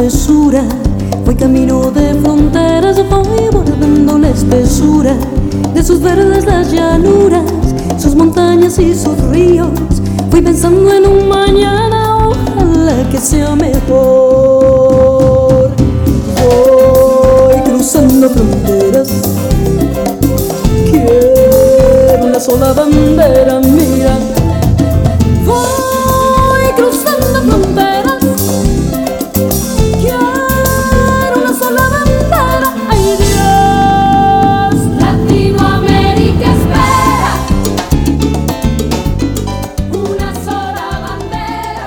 espesura, voy camino de fronteras, voy bordando la espesura de sus verdes las llanuras, sus montañas y sus ríos. Voy pensando en un mañana, ojalá que sea mejor. Voy cruzando fronteras, quiero una sola bandera mía. Voy cruzando fronteras, quiero una sola bandera. ¡Ay, Dios! Latinoamérica espera una sola bandera.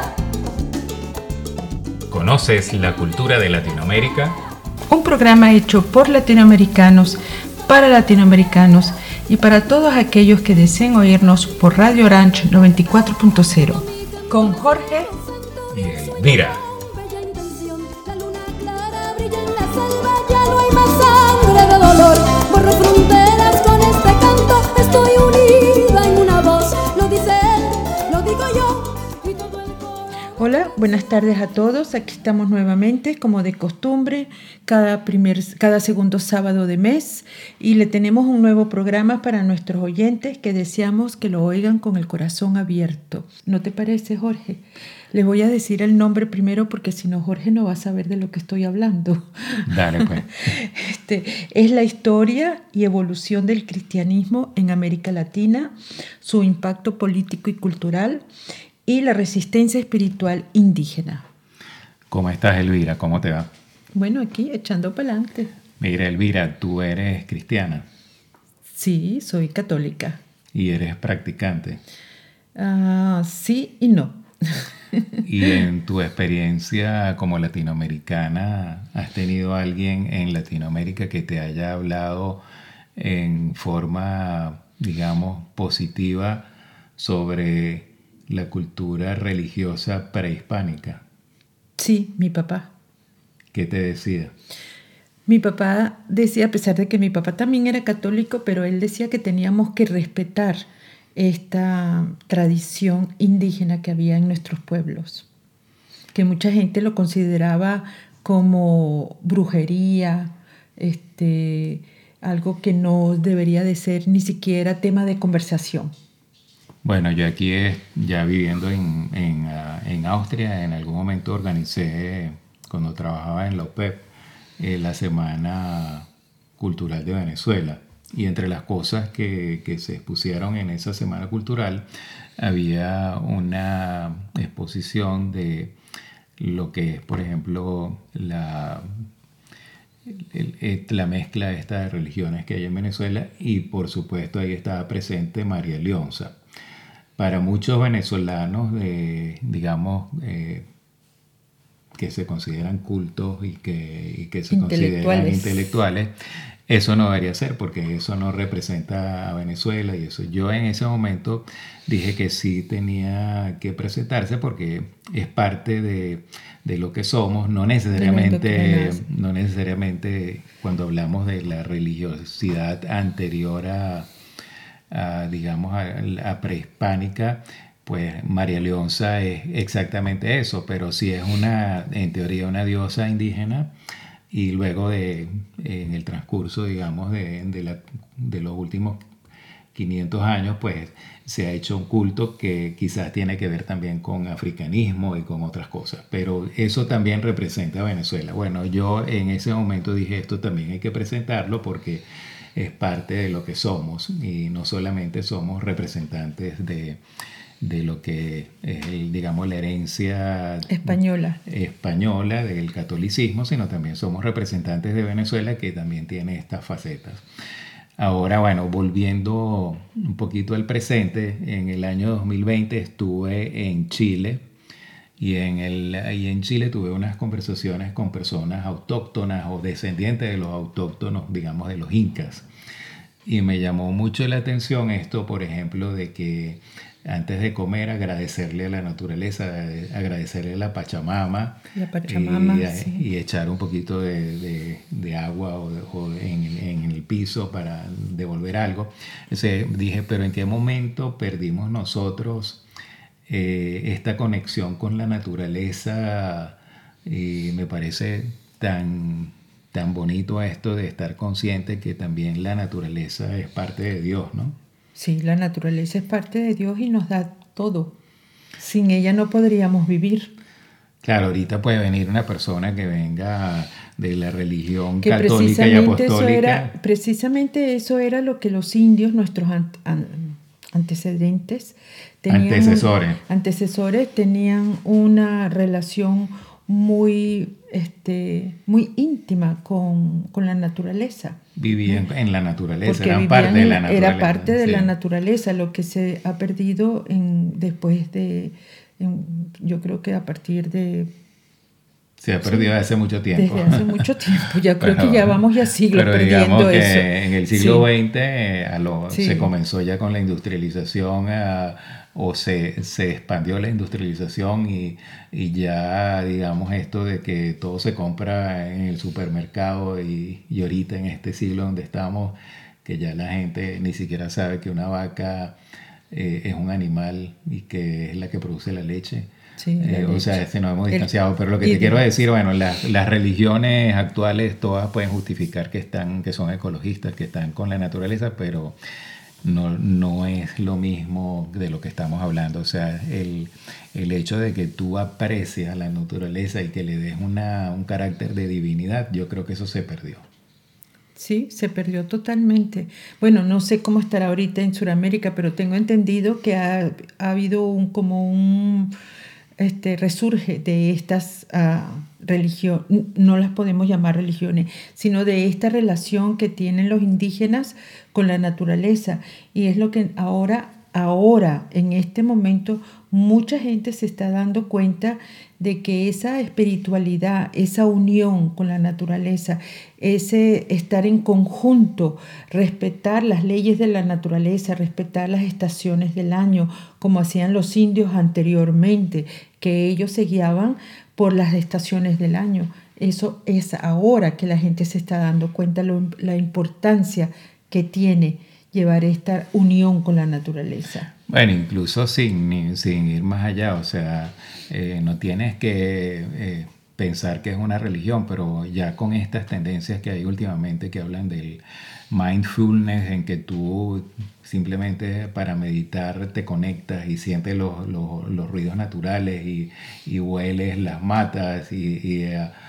¿Conoces la cultura de Latinoamérica? Un programa hecho por latinoamericanos, para latinoamericanos y para todos aquellos que deseen oírnos por Radio Orange 94.0 con Jorge y Elvira. La luna clara brilla en la selva, ya no hay más sangre de dolor. Borro fronteras con este canto, estoy unida en una voz. Lo dice él, lo digo yo y todo el coro. Hola, buenas tardes a todos. Aquí estamos nuevamente, como de costumbre, cada segundo sábado de mes, y le tenemos un nuevo programa para nuestros oyentes que deseamos que lo oigan con el corazón abierto. ¿No te parece, Jorge? Les voy a decir el nombre primero porque si no, Jorge no va a saber de lo que estoy hablando. Dale, pues. Es la historia y evolución del cristianismo en América Latina, su impacto político y cultural y la resistencia espiritual indígena. ¿Cómo estás, Elvira? ¿Cómo te va? Bueno, aquí echando para adelante. Mira, Elvira, tú eres cristiana Sí, soy católica. y eres practicante. Sí y no. Y en tu experiencia como latinoamericana, ¿has tenido alguien en Latinoamérica que te haya hablado en forma, digamos, positiva sobre la cultura religiosa prehispánica? Sí, mi papá. ¿Qué te decía? Mi papá decía, a pesar de que mi papá también era católico, pero él decía que teníamos que respetar esta tradición indígena que había en nuestros pueblos, que mucha gente lo consideraba como brujería, algo que no debería de ser ni siquiera tema de conversación. Bueno, yo aquí ya viviendo en Austria, en algún momento organicé, cuando trabajaba en la OPEP, la Semana Cultural de Venezuela. Y entre las cosas que se expusieron en esa Semana Cultural, había una exposición de lo que es, por ejemplo, la mezcla esta de religiones que hay en Venezuela, y por supuesto ahí estaba presente María Leonza. Para muchos venezolanos, digamos, que se consideran cultos y que se consideran intelectuales, eso no debería ser, porque eso no representa a Venezuela. Y eso, yo en ese momento dije que sí tenía que presentarse porque es parte de lo que somos. No necesariamente cuando hablamos de la religiosidad anterior digamos, a prehispánica, pues María Leonza es exactamente eso, pero sí es en teoría una diosa indígena, y luego en el transcurso, digamos, de los últimos 500 años, pues se ha hecho un culto que quizás tiene que ver también con africanismo y con otras cosas, pero eso también representa a Venezuela. Bueno, yo en ese momento dije, esto también hay que presentarlo porque es parte de lo que somos, y no solamente somos representantes de lo que es, digamos, la herencia española del catolicismo, sino también somos representantes de Venezuela, que también tiene estas facetas. Ahora, bueno, volviendo un poquito al presente, en el año 2020 estuve en Chile, y ahí en Chile tuve unas conversaciones con personas autóctonas o descendientes de los autóctonos, digamos, de los incas. Y me llamó mucho la atención esto, por ejemplo, de que antes de comer agradecerle a la naturaleza, agradecerle a la Pachamama, sí. Y echar un poquito de agua o en el piso para devolver algo. Entonces dije, pero ¿en qué momento perdimos nosotros esta conexión con la naturaleza Y me parece tan bonito esto de estar consciente que también la naturaleza es parte de Dios, ¿no? Sí, la naturaleza es parte de Dios y nos da todo. Sin ella no podríamos vivir. Claro, ahorita puede venir una persona que venga de la religión Que católica y apostólica. Precisamente eso era lo que los indios, nuestros antecedentes, antecesores tenían una relación muy íntima con la naturaleza. Vivían en la naturaleza, porque eran parte de la naturaleza. Era parte de sí. la naturaleza, lo que se ha perdido yo creo que a partir de... Se ha perdido desde hace mucho tiempo. Desde hace mucho tiempo, ya creo que ya vamos ya siglos perdiendo que eso. En el siglo XX se comenzó ya con la industrialización, se expandió la industrialización y ya digamos esto de que todo se compra en el supermercado y ahorita en este siglo donde estamos, que ya la gente ni siquiera sabe que una vaca es un animal y que es la que produce la leche. Sí, o sea, nos hemos distanciado, pero lo que te quiero decir, bueno, las religiones actuales todas pueden justificar que son ecologistas, que están con la naturaleza, pero no es lo mismo de lo que estamos hablando. O sea, el hecho de que tú aprecias la naturaleza y que le des un carácter de divinidad, yo creo que eso se perdió. Sí, se perdió totalmente. Bueno, no sé cómo estará ahorita en Sudamérica, pero tengo entendido que ha habido un resurge de estas religiones, no las podemos llamar religiones, sino de esta relación que tienen los indígenas con la naturaleza. Y es lo que ahora, en este momento, mucha gente se está dando cuenta de que esa espiritualidad, esa unión con la naturaleza, ese estar en conjunto, respetar las leyes de la naturaleza, respetar las estaciones del año, como hacían los indios anteriormente, que ellos se guiaban por las estaciones del año. Eso es ahora que la gente se está dando cuenta la importancia que tiene llevar esta unión con la naturaleza. Bueno, incluso sin ir más allá, o sea, no tienes que pensar que es una religión, pero ya con estas tendencias que hay últimamente que hablan del mindfulness, en que tú simplemente para meditar te conectas y sientes los ruidos naturales y hueles las matas y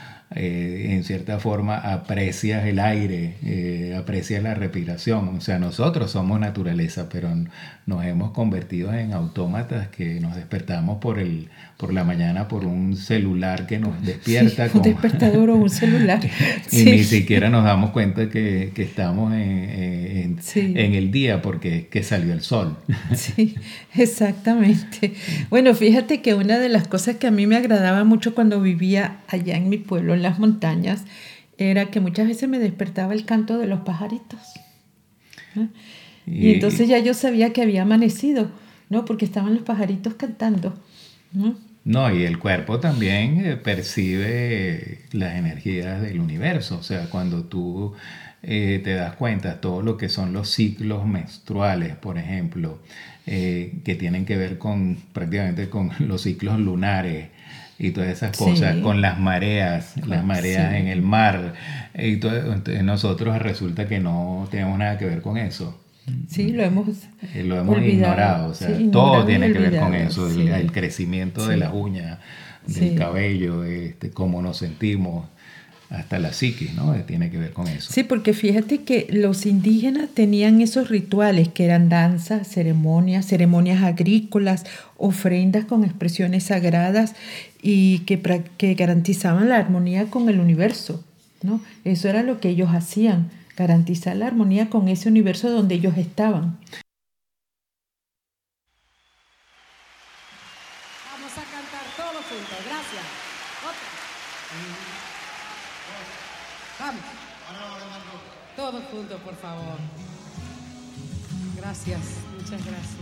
en cierta forma aprecias el aire, aprecias la respiración. O sea, nosotros somos naturaleza, pero nos hemos convertido en autómatas que nos despertamos por la mañana por un celular que nos despierta. Sí, un despertador o un celular. Y sí. Ni siquiera nos damos cuenta que estamos en el día porque que salió el sol. Sí, exactamente. Bueno, fíjate que una de las cosas que a mí me agradaba mucho cuando vivía allá en mi pueblo, en las montañas, era que muchas veces me despertaba el canto de los pajaritos, ¿no? Y entonces ya yo sabía que había amanecido, ¿no? Porque estaban los pajaritos cantando, ¿no? No, y el cuerpo también percibe las energías del universo. O sea, cuando tú te das cuenta todo lo que son los ciclos menstruales, por ejemplo, que tienen que ver prácticamente con los ciclos lunares y todas esas cosas, sí. Con las mareas sí. En el mar. Y todo, entonces nosotros resulta que no tenemos nada que ver con eso. Sí, lo hemos ignorado. O sea, sí, todo tiene que ver con eso, sí. el crecimiento sí. de las uñas, del sí. cabello, cómo nos sentimos, hasta la psiquis, ¿no? Tiene que ver con eso. Sí, porque fíjate que los indígenas tenían esos rituales que eran danzas, ceremonias agrícolas, ofrendas con expresiones sagradas y que garantizaban la armonía con el universo, ¿no? Eso era lo que ellos hacían, garantizar la armonía con ese universo donde ellos estaban. Vamos a cantar todos juntos, gracias. Otra. Vamos. Todos juntos, por favor. Gracias, muchas gracias.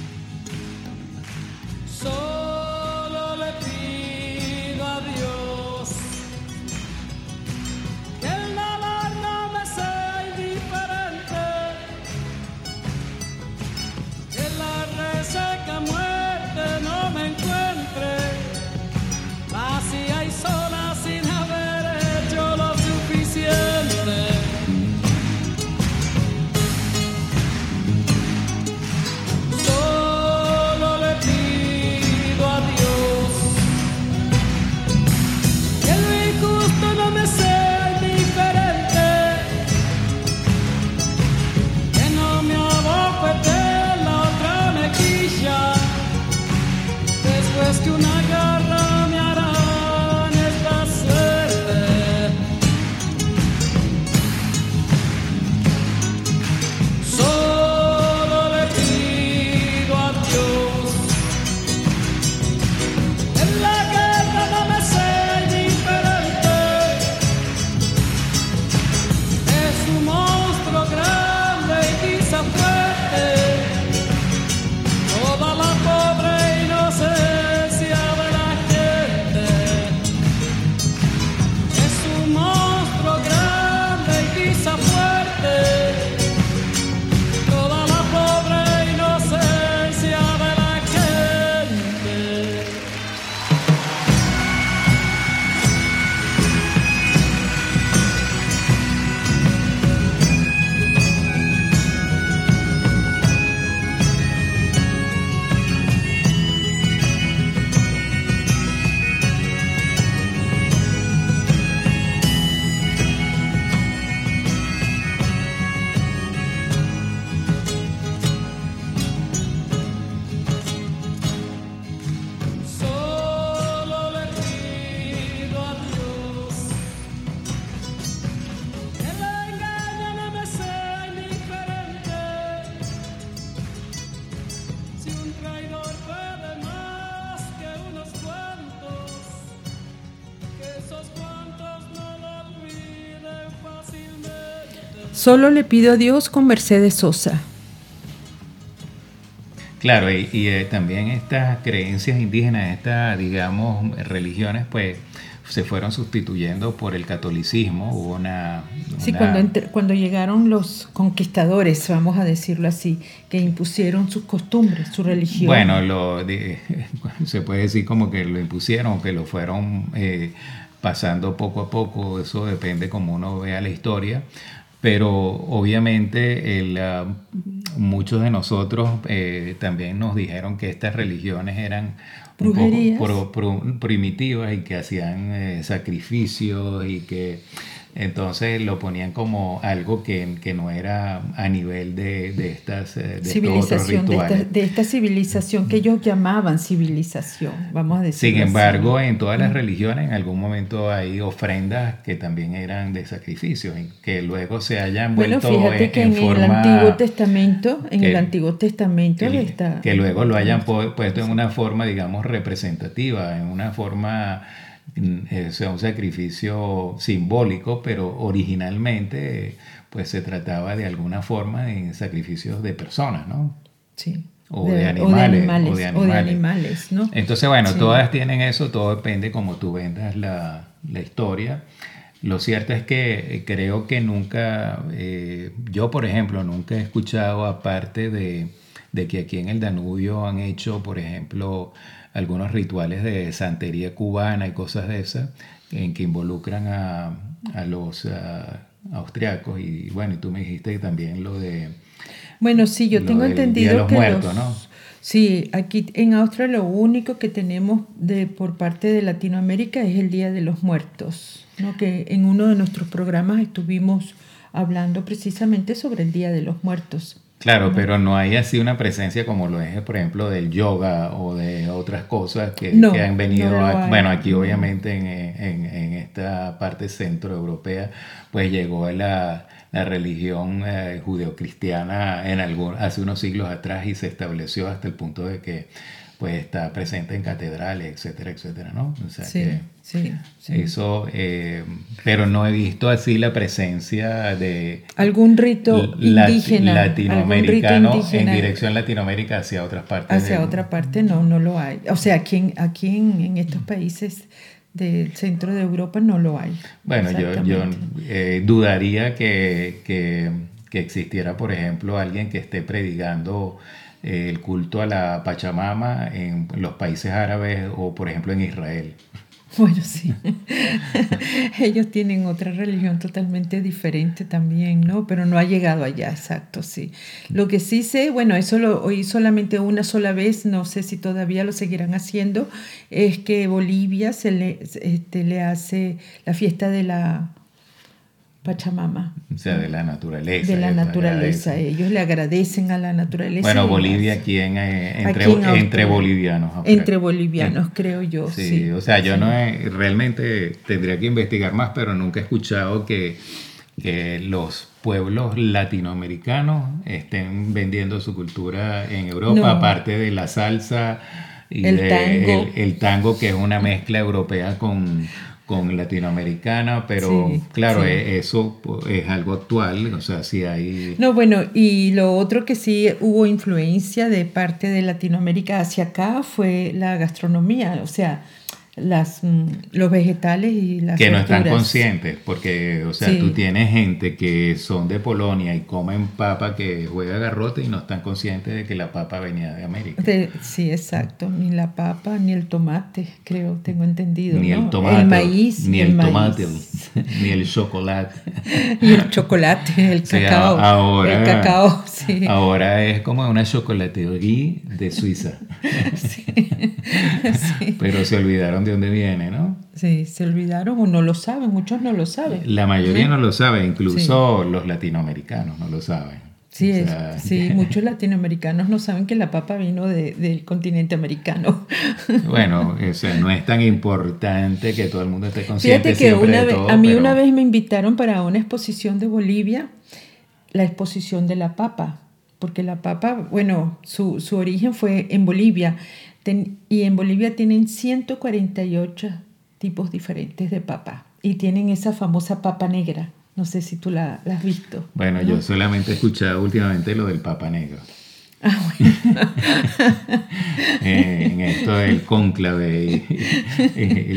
Solo le pido a Dios Solo le pido a Dios con Mercedes Sosa. Claro, también estas creencias indígenas, estas, digamos, religiones, pues se fueron sustituyendo por el catolicismo. Hubo Sí, cuando llegaron los conquistadores, vamos a decirlo así, que impusieron sus costumbres, su religión. Bueno, se puede decir como que lo impusieron, que lo fueron pasando poco a poco, eso depende como uno vea la historia. Pero obviamente muchos de nosotros también nos dijeron que estas religiones eran un poco primitivas y que hacían sacrificios y que entonces lo ponían como algo que no era a nivel de estos otros rituales. De esta civilización que ellos llamaban civilización, vamos a decir. Sin embargo, en todas las religiones en algún momento hay ofrendas que también eran de sacrificios y que luego se hayan vuelto fíjate que en el Antiguo Testamento, que luego lo hayan puesto en una forma, digamos, representativa, en una forma, sea un sacrificio simbólico, pero originalmente pues se trataba de alguna forma de sacrificios de personas, ¿no? Sí. O de animales, ¿no? Entonces, bueno, sí. Todas tienen eso, todo depende como tú vendas la historia. Lo cierto es que creo que nunca, yo por ejemplo, nunca he escuchado, aparte de que aquí en el Danubio han hecho, por ejemplo, algunos rituales de santería cubana y cosas de esas, en que involucran a los austriacos. Y bueno, y tú me dijiste que también lo de... Bueno, sí, yo tengo entendido Día de los Muertos, ¿no? Sí, aquí en Austria lo único que tenemos por parte de Latinoamérica es el Día de los Muertos, ¿no? Que en uno de nuestros programas estuvimos hablando precisamente sobre el Día de los Muertos. Claro, pero no hay así una presencia como lo es, por ejemplo, del yoga o de otras cosas que han venido. Bueno, aquí obviamente en esta parte centroeuropea, pues llegó la religión judeocristiana hace unos siglos atrás y se estableció hasta el punto de que pues está presente en catedrales, etcétera, etcétera, ¿no? O sea sí. Eso, pero no he visto así la presencia de algún rito indígena latinoamericano en dirección Latinoamérica hacia otras partes. Hacia otra parte no lo hay. O sea, aquí en estos países del centro de Europa no lo hay. Bueno, yo dudaría que existiera, por ejemplo, alguien que esté predicando el culto a la Pachamama en los países árabes o, por ejemplo, en Israel. Bueno, sí. Ellos tienen otra religión totalmente diferente también, ¿no? Pero no ha llegado allá, exacto, sí. Lo que sí sé, bueno, eso lo oí solamente una sola vez, no sé si todavía lo seguirán haciendo, es que Bolivia se le hace la fiesta de la Pachamama. O sea, de la naturaleza. De la naturaleza. Ellos le agradecen a la naturaleza. Bueno, Bolivia aquí entre bolivianos. Entre bolivianos, creo yo. Sí, o sea, yo realmente tendría que investigar más, pero nunca he escuchado que los pueblos latinoamericanos estén vendiendo su cultura en Europa, aparte de la salsa y el tango, que es una mezcla europea con latinoamericana, pero claro, eso es algo actual, o sea, sí hay... No, bueno, y lo otro que sí hubo influencia de parte de Latinoamérica hacia acá fue la gastronomía, o sea, los vegetales y las que verduras. No están conscientes, porque, o sea, tú tienes gente que son de Polonia y comen papa que juega garrote y no están conscientes de que la papa venía de América. Sí, exacto, ni la papa ni el tomate, tengo entendido, ni ¿no? el tomate, el maíz, ni el tomate, ni el chocolate. Y el chocolate, el cacao. Ahora, sí. Ahora es como una chocolatería de Suiza. Sí. Pero se olvidaron de dónde viene, ¿no? Sí, se olvidaron o no lo saben, muchos no lo saben. La mayoría no lo sabe, incluso los latinoamericanos no lo saben. Sí, muchos latinoamericanos no saben que la papa vino del continente americano. Bueno, no es tan importante que todo el mundo esté consciente. Fíjate que una vez me invitaron para una exposición de Bolivia, la exposición de la papa, porque la papa, bueno, su origen fue en Bolivia, y en Bolivia tienen 148 tipos diferentes de papa, y tienen esa famosa papa negra. No sé si tú la has visto. Bueno, ¿no? yo solamente he escuchado últimamente lo del Papa Negro. Ah, bueno. En esto del cónclave y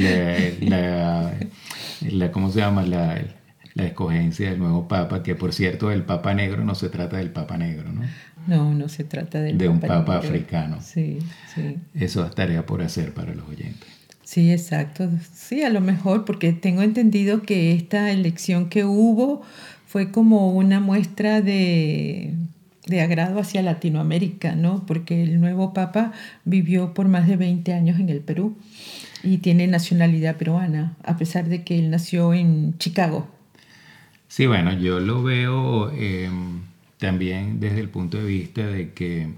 ¿cómo se llama? La escogencia del nuevo Papa, que por cierto, el Papa Negro no se trata del Papa Negro, ¿no? No, no se trata del De un Papa Papa Negro. africano. Sí, sí. Eso es tarea por hacer para los oyentes. Sí, exacto. Sí, a lo mejor, porque tengo entendido que esta elección que hubo fue como una muestra de agrado hacia Latinoamérica, ¿no? Porque el nuevo Papa vivió por más de 20 años en el Perú y tiene nacionalidad peruana, a pesar de que él nació en Chicago. Sí, bueno, yo lo veo también desde el punto de vista de que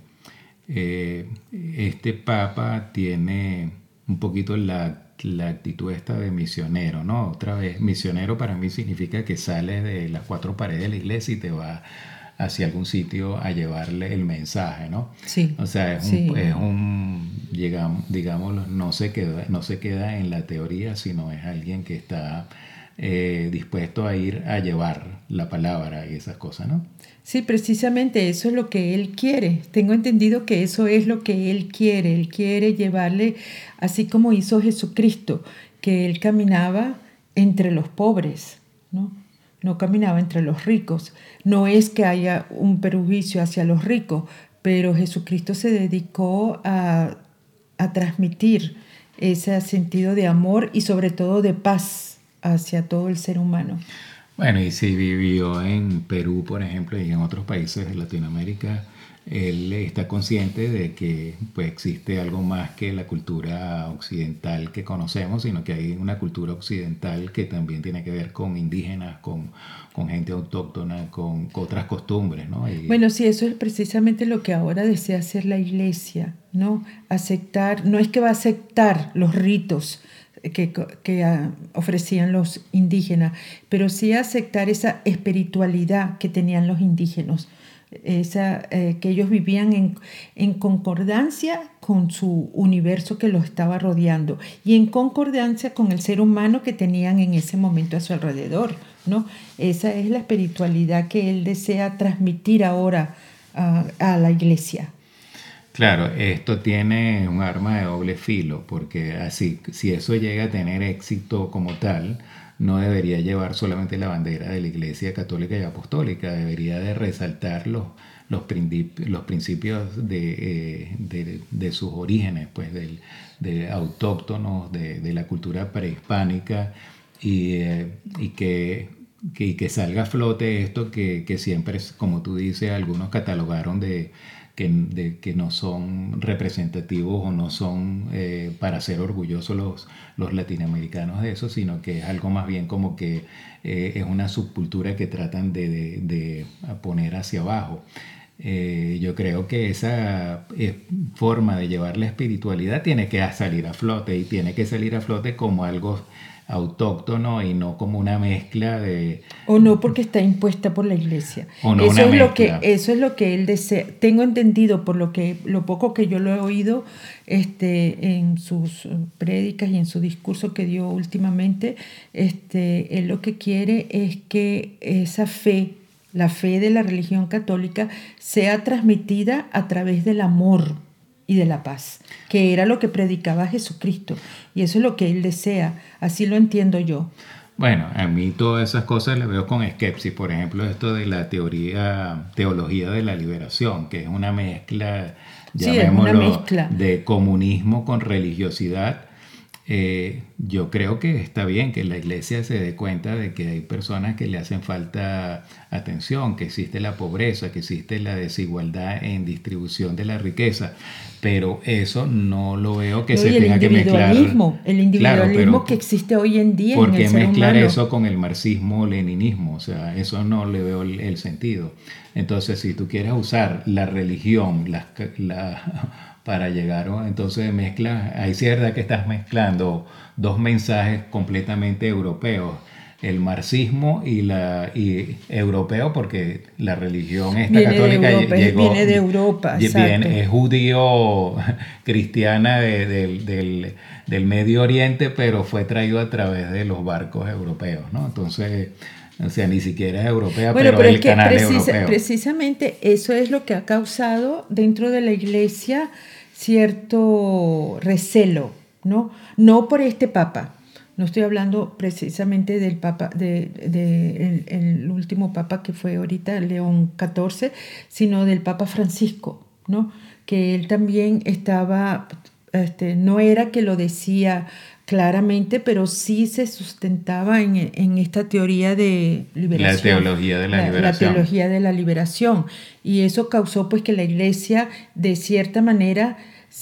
este Papa tiene un poquito la actitud esta de misionero, ¿no? Otra vez, misionero para mí significa que sales de las cuatro paredes de la iglesia y te vas hacia algún sitio a llevarle el mensaje, ¿no? Sí. O sea, sí. digámoslo, no se queda en la teoría, sino es alguien que está dispuesto a ir a llevar la palabra y esas cosas, ¿no? Sí, precisamente eso es lo que él quiere. Tengo entendido que eso es lo que él quiere. Él quiere llevarle, así como hizo Jesucristo, que él caminaba entre los pobres, ¿no? No caminaba entre los ricos. No es que haya un perjuicio hacia los ricos, pero Jesucristo se dedicó a transmitir ese sentido de amor y sobre todo de paz hacia todo el ser humano. Bueno, y si vivió en Perú, por ejemplo, y en otros países de Latinoamérica, él está consciente de que pues, existe algo más que la cultura occidental que conocemos, sino que hay una cultura occidental que también tiene que ver con indígenas, con gente autóctona, con otras costumbres, ¿no? Bueno, sí, eso es precisamente lo que ahora desea hacer la iglesia, ¿no? Aceptar, no es que va a aceptar los ritos que ofrecían los indígenas, pero sí aceptar esa espiritualidad que tenían los indígenas, que ellos vivían en concordancia con su universo que los estaba rodeando y en concordancia con el ser humano que tenían en ese momento a su alrededor, ¿no? Esa es la espiritualidad que él desea transmitir ahora a la iglesia. Claro, esto tiene un arma de doble filo, porque así, si eso llega a tener éxito como tal, no debería llevar solamente la bandera de la Iglesia Católica y Apostólica, debería de resaltar los principios de sus orígenes, pues de autóctonos, de la cultura prehispánica y que salga a flote esto que siempre, como tú dices, algunos catalogaron que no son representativos o no son para ser orgullosos los latinoamericanos de eso, sino que es algo más bien como que es una subcultura que tratan de poner hacia abajo. Yo creo que esa forma de llevar la espiritualidad tiene que salir a flote y tiene que salir a flote como algo autóctono y no como una mezcla de... O no porque está impuesta por la iglesia. O no eso, una es mezcla. Eso es lo que él desea. Tengo entendido por lo poco que yo lo he oído en sus prédicas y en su discurso que dio últimamente, él lo que quiere es que esa fe, la fe de la religión católica, sea transmitida a través del amor y de la paz, que era lo que predicaba Jesucristo. Y eso es lo que él desea. Así lo entiendo yo. Bueno, a mí todas esas cosas las veo con skepsis. Por ejemplo, esto de la teología de la liberación, que es una mezcla, llamémoslo, una mezcla de comunismo con religiosidad. Yo creo que está bien que la iglesia se dé cuenta de que hay personas que le hacen falta atención, que existe la pobreza, que existe la desigualdad en distribución de la riqueza, pero eso no lo veo que se tenga que mezclar. El individualismo claro, que existe hoy en día en el ser humano. ¿Por qué mezclar eso con el marxismo-leninismo? O sea, eso no le veo el sentido. Entonces, si tú quieres usar la religión, para llegar, ¿no? Entonces mezclas, ahí sí es verdad que estás mezclando dos mensajes completamente europeos, el marxismo y europeo, porque la religión católica viene de Europa, es judío cristiana del Medio Oriente, pero fue traído a través de los barcos europeos, ¿no? Entonces O sea, ni siquiera es europea, Bueno, pero pero el es que canal es europeo. precisamente eso es lo que ha causado dentro de la iglesia cierto recelo, ¿no? No por este papa. No estoy hablando precisamente del papa, el último papa que fue ahorita, León XIV, sino del papa Francisco, ¿no? Que él también estaba, no era que lo decía claramente, pero sí se sustentaba en esta teoría de liberación. La teología de la liberación. La teología de la liberación. Y eso causó pues que la iglesia de cierta manera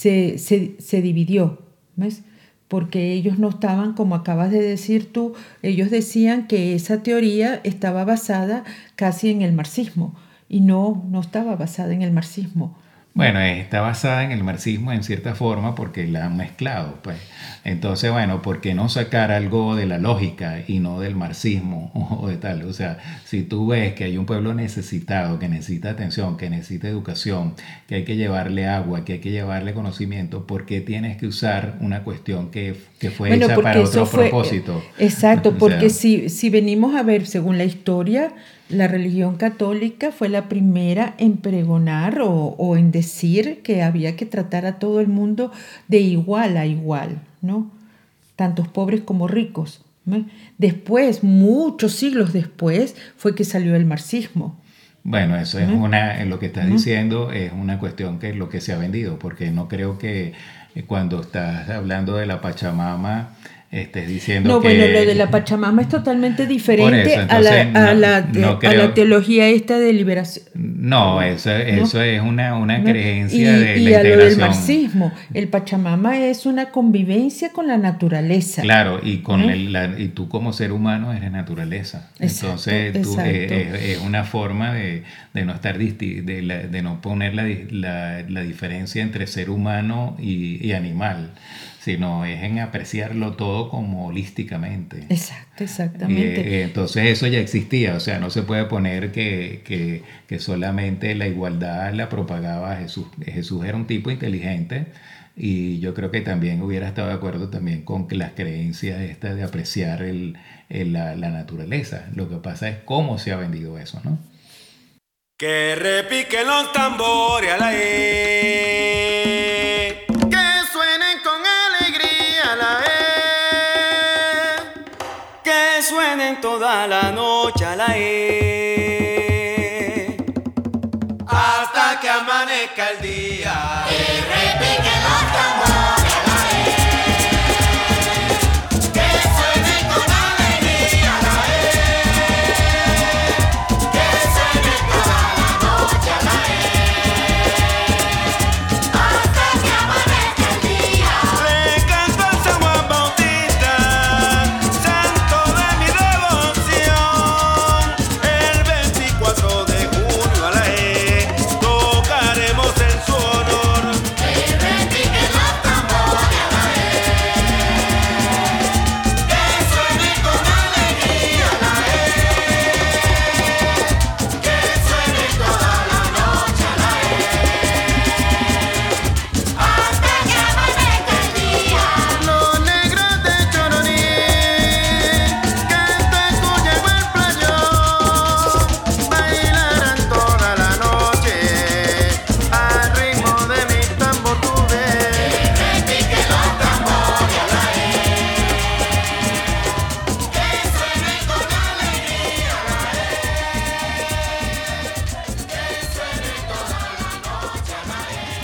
se dividió, ¿ves? Porque ellos no estaban, como acabas de decir tú, ellos decían que esa teoría estaba basada casi en el marxismo y no estaba basada en el marxismo. Bueno, está basada en el marxismo en cierta forma porque la han mezclado, pues. Entonces, bueno, ¿por qué no sacar algo de la lógica y no del marxismo o de tal? O sea, si tú ves que hay un pueblo necesitado, que necesita atención, que necesita educación, que hay que llevarle agua, que hay que llevarle conocimiento, ¿por qué tienes que usar una cuestión que fue hecha para otro propósito? Exacto, porque o sea, si venimos a ver, según la historia, la religión católica fue la primera en pregonar o en decir que había que tratar a todo el mundo de igual a igual, ¿no? Tantos pobres como ricos, ¿no? Después, muchos siglos después, fue que salió el marxismo. Bueno, eso es lo que estás diciendo es una cuestión que es lo que se ha vendido, porque no creo que cuando estás hablando de la Pachamama estés diciendo no, que... bueno, lo de la Pachamama es totalmente diferente eso, entonces, a la teología esta de liberación. No, eso es una creencia de y la a lo del integración. marxismo, el Pachamama es una convivencia con la naturaleza. Claro, y y tú como ser humano eres naturaleza. Entonces es una forma de no estar de no poner la diferencia entre ser humano y animal, sino es en apreciarlo todo como holísticamente. Exacto, exactamente. Entonces eso ya existía, o sea, no se puede poner que solamente la igualdad la propagaba Jesús. Jesús era un tipo inteligente y yo creo que también hubiera estado de acuerdo también con que las creencias estas de apreciar la naturaleza. Lo que pasa es cómo se ha vendido eso, ¿no? Que repiquen los tambores a la suenen toda la noche a la hasta que amanezca el día. Que repiquen los tambores a la que suenen con alegría a la que suenen toda la noche a la hasta que amanezca el día. Le canto a San Juan Bautista, santo de mi devoción, el 24 de junio a la tocaremos en su honor. Que repiquen los tambores a la que suenen con alegría a la que suenen toda la noche a la hasta que amanezca el día. Los negros de Choroní, canto en Cuyagua el playón, bailarán toda la noche al ritmo de mi tambor tuve. Repiquen los tambores a la que suenen con alegría a la que suenen toda la noche a la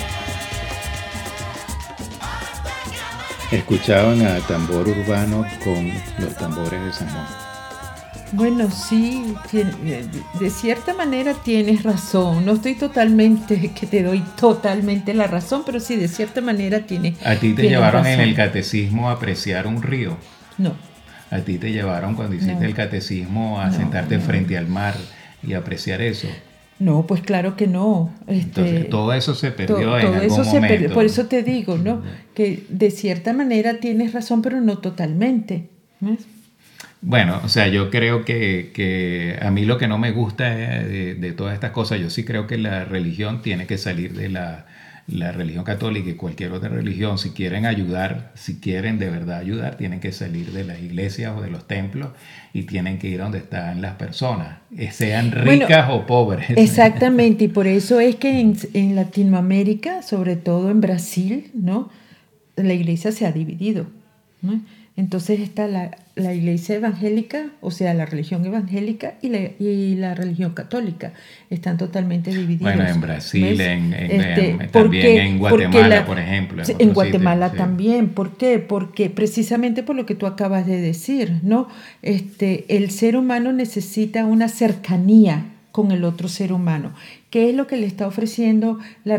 Escuchaban a Tambor Urbano con los tambores de San Juan. Bueno, sí, de cierta manera tienes razón. No estoy totalmente, que te doy totalmente la razón, pero sí, de cierta manera tienes. ¿A ti te tienes llevaron razón. en el catecismo a apreciar un río? No. ¿A ti te llevaron cuando hiciste No. el catecismo a No, sentarte no. frente al mar y apreciar eso? No, pues claro que no. Entonces, todo eso se perdió todo en algún eso se momento. perdió. Por eso te digo, ¿no? Que de cierta manera tienes razón, pero no totalmente. ¿Ves? Bueno, o sea, yo creo que a mí lo que no me gusta de todas estas cosas, yo sí creo que la religión tiene que salir de la la religión católica y cualquier otra religión, si quieren ayudar, si quieren de verdad ayudar, tienen que salir de las iglesias o de los templos y tienen que ir a donde están las personas, sean ricas o pobres. Exactamente, y por eso es que en Latinoamérica, sobre todo en Brasil, ¿no? La iglesia se ha dividido, ¿no? Entonces está la iglesia evangélica, o sea, la religión evangélica y la religión católica. Están totalmente divididos. Bueno, en Brasil, ¿ves? también en Guatemala, por ejemplo. En Guatemala sitios, también. ¿Por qué? Porque precisamente por lo que tú acabas de decir, ¿no? El ser humano necesita una cercanía con el otro ser humano. ¿Qué es lo que le está ofreciendo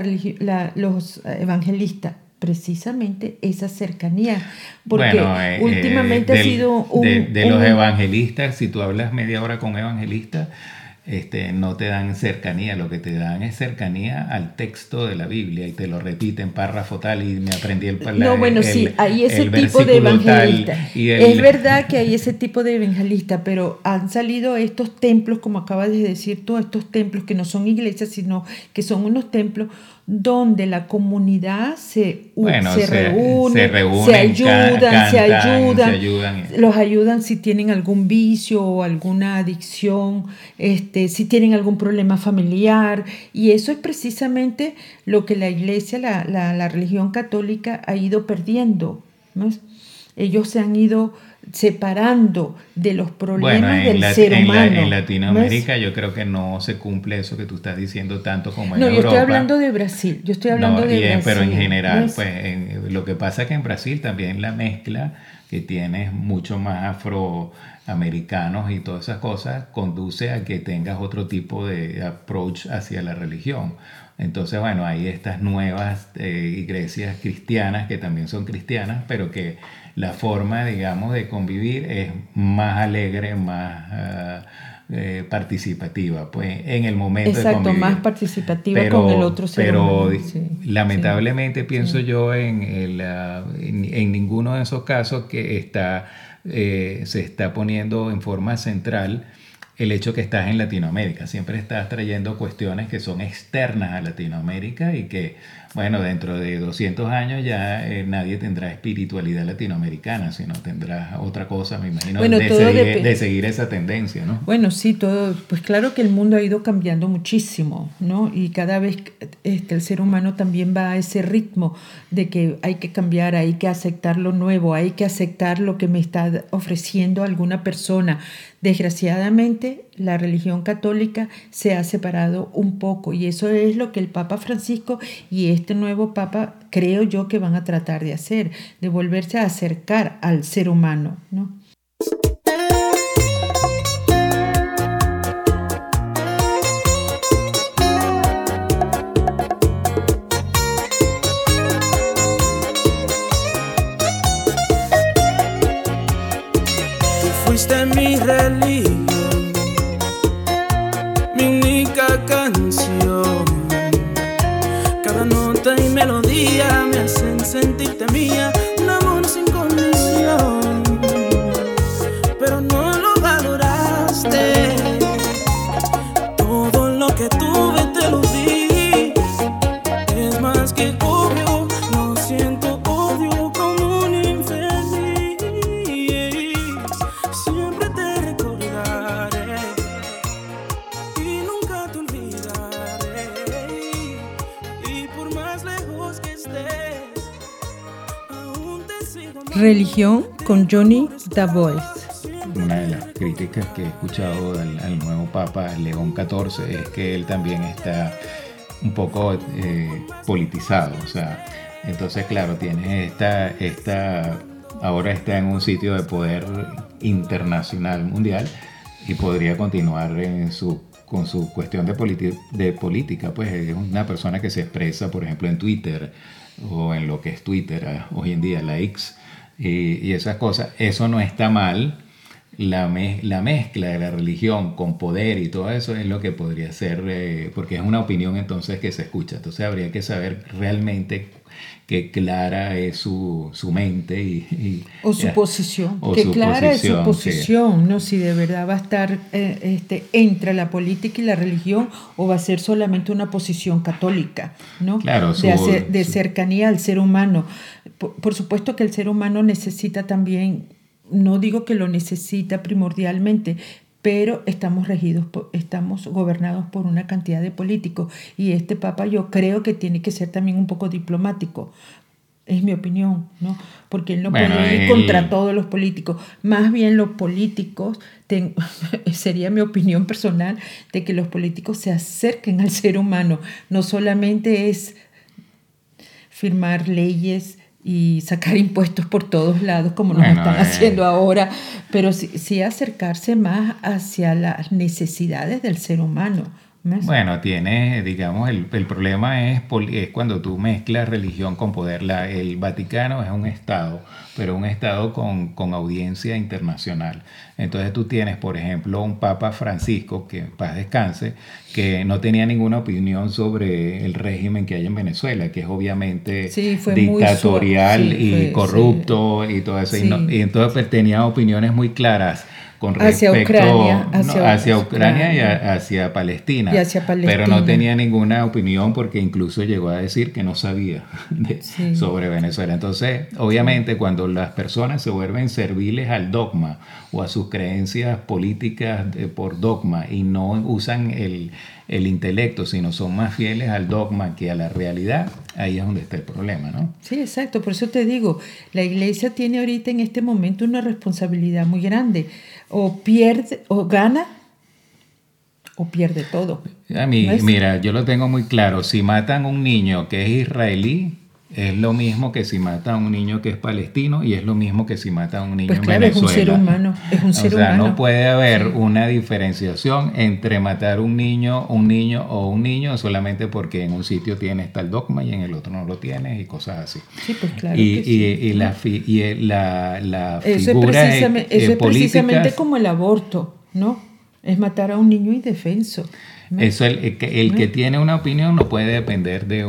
los evangelistas? Precisamente esa cercanía, porque últimamente ha sido los evangelistas. Si tú hablas media hora con evangelistas, no te dan cercanía, lo que te dan es cercanía al texto de la Biblia y te lo repiten párrafo tal y me aprendí sí, hay ese tipo de evangelista. Es verdad que hay ese tipo de evangelista, pero han salido estos templos, como acabas de decir tú, estos templos que no son iglesias, sino que son unos templos donde la comunidad se reúne, se ayudan, los ayudan si tienen algún vicio o alguna adicción, si tienen algún problema familiar, y eso es precisamente lo que la iglesia, la religión católica ha ido perdiendo, ¿no? Ellos se han ido separando de los problemas del ser humano. En Latinoamérica, ¿ves? Yo creo que no se cumple eso que tú estás diciendo tanto como en Europa. No, yo estoy hablando de Brasil. Pero en general, pues lo que pasa es que en Brasil también la mezcla que tienes mucho más afroamericanos y todas esas cosas conduce a que tengas otro tipo de approach hacia la religión. Entonces, bueno, hay estas nuevas iglesias cristianas que también son cristianas, pero que la forma, digamos, de convivir es más alegre, más participativa, pues en el momento de convivir. Más participativa con el otro ser humano. Lamentablemente pienso yo en ninguno de esos casos que se está poniendo en forma central el hecho que estás en Latinoamérica. Siempre estás trayendo cuestiones que son externas a Latinoamérica y que, bueno, dentro de 200 años ya nadie tendrá espiritualidad latinoamericana, sino tendrá otra cosa, me imagino, de seguir esa tendencia, ¿no? Bueno, sí, todo, pues claro que el mundo ha ido cambiando muchísimo, ¿no? Y cada vez el ser humano también va a ese ritmo de que hay que cambiar, hay que aceptar lo nuevo, hay que aceptar lo que me está ofreciendo alguna persona. Desgraciadamente, la religión católica se ha separado un poco y eso es lo que el Papa Francisco y este nuevo Papa creo yo que van a tratar de hacer, de volverse a acercar al ser humano, ¿no? Fuiste mi religión, mi única canción. Cada nota y melodía me hacen sentirte mía, un amor sin condición. Pero no lo valoraste, todo lo que tuve te lo di. Es más que obvio, no siento odio como un infeliz. Siempre te recordaré y nunca te olvidaré. Y por más lejos que estés, aún te sigo amando. Religión con Johnny Davois. Una de las críticas que he escuchado al nuevo Papa León XIV es que él también está un poco politizado, o sea, entonces claro, tienes ahora está en un sitio de poder internacional, mundial, y podría continuar con su cuestión de política, pues es una persona que se expresa, por ejemplo, en Twitter o en lo que es Twitter hoy en día, la X, y esas cosas. Eso no está mal, la mezcla de la religión con poder y todo eso es lo que podría ser, porque es una opinión entonces que se escucha. Entonces habría que saber realmente qué clara es su mente o su posición, o que su clara es su posición, posición, ¿no? Si de verdad va a estar entre la política y la religión o va a ser solamente una posición católica, ¿no? Claro, de cercanía al ser humano. Por supuesto que el ser humano necesita también, no digo que lo necesita primordialmente, pero estamos estamos gobernados por una cantidad de políticos y este Papa yo creo que tiene que ser también un poco diplomático, es mi opinión, ¿no? Porque él no puede ir contra todos los políticos, más bien los políticos, sería mi opinión personal, de que los políticos se acerquen al ser humano, no solamente es firmar leyes y sacar impuestos por todos lados como nos están haciendo ahora, pero sí acercarse más hacia las necesidades del ser humano. Bueno, tiene, digamos, el problema es cuando tú mezclas religión con poder. El Vaticano es un Estado, pero un Estado con audiencia internacional. Entonces tú tienes, por ejemplo, un Papa Francisco, que en paz descanse, que no tenía ninguna opinión sobre el régimen que hay en Venezuela, que es obviamente dictatorial y corrupto y todo eso. Sí. Y entonces pues, tenía opiniones muy claras con hacia respecto Ucrania, Ucrania y hacia Palestina. Pero no tenía ninguna opinión porque incluso llegó a decir que no sabía sobre Venezuela. Entonces, obviamente, cuando las personas se vuelven serviles al dogma o a sus creencias políticas por dogma y no usan el intelecto, sino son más fieles al dogma que a la realidad, ahí es donde está el problema, ¿no? Sí, exacto. Por eso te digo, la Iglesia tiene ahorita en este momento una responsabilidad muy grande. O pierde, o gana, o pierde todo. A mí, mira, yo lo tengo muy claro. Si matan a un niño que es israelí, es lo mismo que si matan a un niño que es palestino y es lo mismo que si matan a un niño en Venezuela. Es un ser humano, no puede haber una diferenciación entre matar un niño solamente porque en un sitio tienes tal dogma y en el otro no lo tienes y cosas así. Sí, pues claro la eso figura es precisamente como el aborto, ¿no? Es matar a un niño indefenso. ¿no? Eso el que tiene una opinión no puede depender de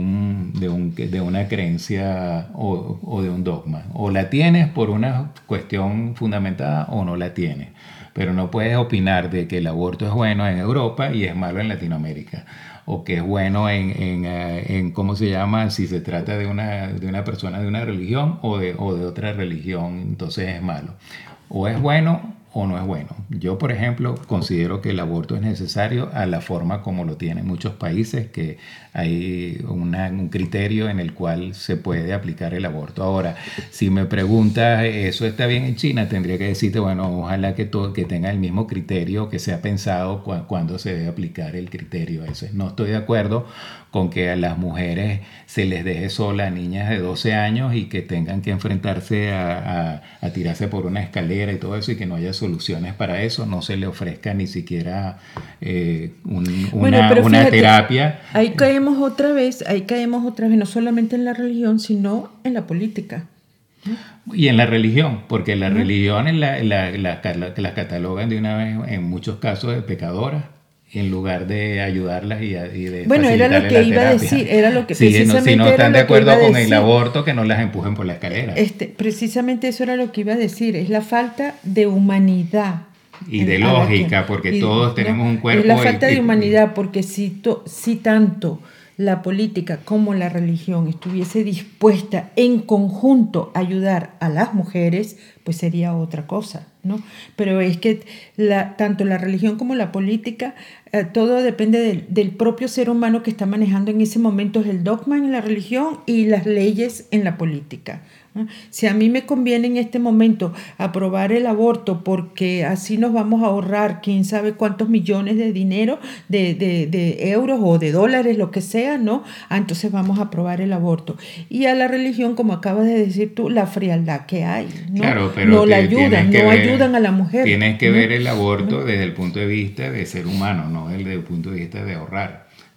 una creencia o de un dogma. O la tienes por una cuestión fundamentada o no la tienes. Pero no puedes opinar de que el aborto es bueno en Europa y es malo en Latinoamérica. O que es bueno en ¿cómo se llama? Si se trata de una persona de una religión o de otra religión, entonces es malo. O es bueno o no es bueno. Yo, por ejemplo, considero que el aborto es necesario a la forma como lo tienen muchos países, que hay un criterio en el cual se puede aplicar el aborto. Ahora, si me preguntas, ¿eso está bien en China? Tendría que decirte, bueno, ojalá que tenga el mismo criterio, que sea pensado cuando se debe aplicar el criterio ese. No estoy de acuerdo con que a las mujeres se les deje sola a niñas de 12 años y que tengan que enfrentarse a tirarse por una escalera y todo eso y que no haya soluciones para eso, no se le ofrezca ni siquiera una terapia. Ahí caemos otra vez, no solamente en la religión, sino en la política. Y en la religión, porque la religión las catalogan de una vez en muchos casos de pecadoras, en lugar de ayudarlas y de era lo que iba a decir, era lo que precisamente si no están de acuerdo con decir. El aborto, que no las empujen por la escalera. Precisamente eso era lo que iba a decir, es la falta de humanidad. Y de lógica, porque todos tenemos un cuerpo. Es la falta de humanidad, porque si tanto la política como la religión estuviese dispuesta en conjunto a ayudar a las mujeres, pues sería otra cosa, ¿no? Pero es que tanto la religión como la política, todo depende del propio ser humano que está manejando en ese momento el dogma en la religión y las leyes en la política. Si a mí me conviene en este momento aprobar el aborto porque así nos vamos a ahorrar quién sabe cuántos millones de dinero, de euros o de dólares, lo que sea, ¿no? Entonces vamos a aprobar el aborto. Y a la religión, como acabas de decir tú, la frialdad que hay, ¿no? Claro, pero no la ayudan, ayudan a la mujer. Tienes que ver el aborto desde el punto de vista de ser humano, no desde el punto de vista de ahorrar.